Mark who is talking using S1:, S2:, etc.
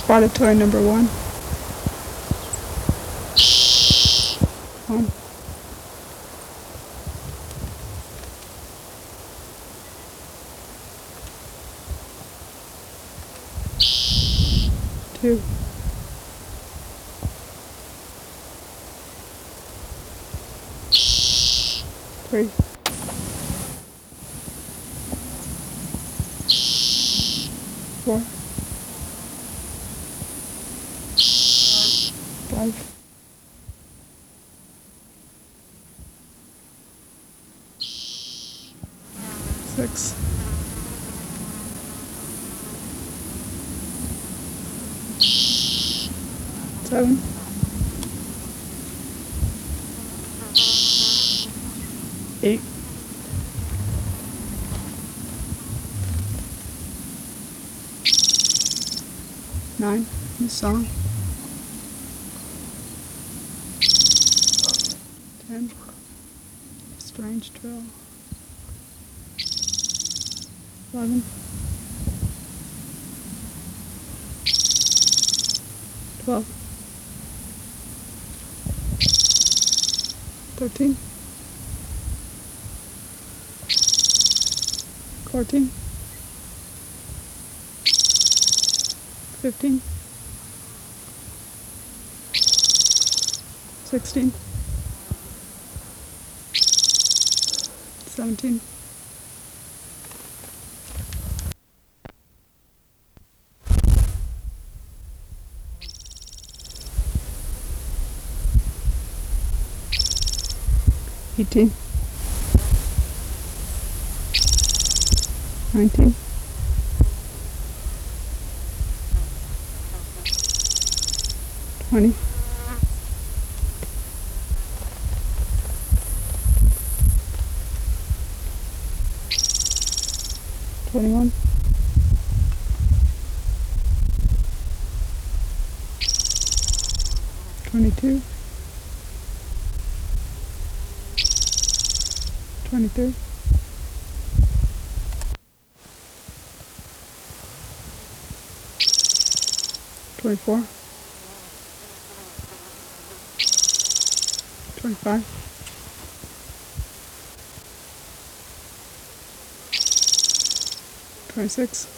S1: Spotted toy number 1. 1. 2. 3. 4. 5. 6. 7. 8. 9. This song. 10. Strange Trail. 11. 12. 13. 14. 15. 16. 17. 18. 19. 20. 21. 22. 23. 24. 25. 26.